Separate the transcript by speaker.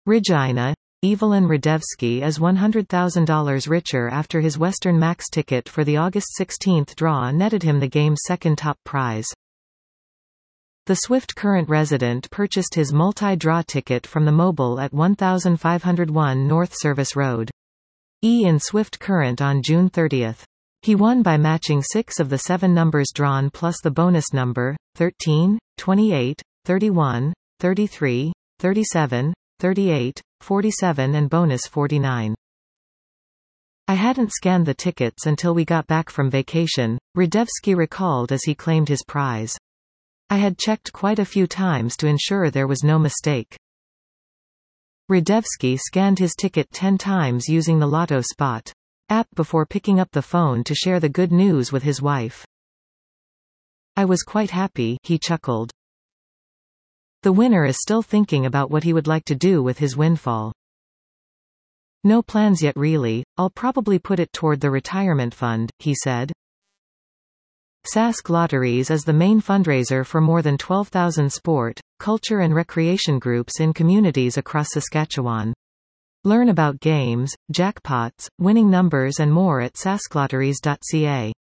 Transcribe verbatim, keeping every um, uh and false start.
Speaker 1: Regina. Evelyn Radevsky is one hundred thousand dollars richer after his Western Max ticket for the August sixteenth draw netted him the game's second top prize. The Swift Current resident purchased his multi-draw ticket from the mobile at one thousand five hundred one North Service Road. E in Swift Current on June thirtieth. He won by matching six of the seven numbers drawn plus the bonus number, thirteen, twenty-eight, thirty-one, thirty-three, thirty-seven, thirty-eight, forty-seven and bonus forty-nine. I hadn't scanned the tickets until we got back from vacation, Radevsky recalled as he claimed his prize. I had checked quite a few times to ensure there was no mistake. Radevsky scanned his ticket ten times using the Lotto Spot app before picking up the phone to share the good news with his wife. I was quite happy, he chuckled. The winner is still thinking about what he would like to do with his windfall. No plans yet really, I'll probably put it toward the retirement fund, he said. Sask Lotteries is the main fundraiser for more than twelve thousand sport, culture and recreation groups in communities across Saskatchewan. Learn about games, jackpots, winning numbers and more at sasklotteries dot c a.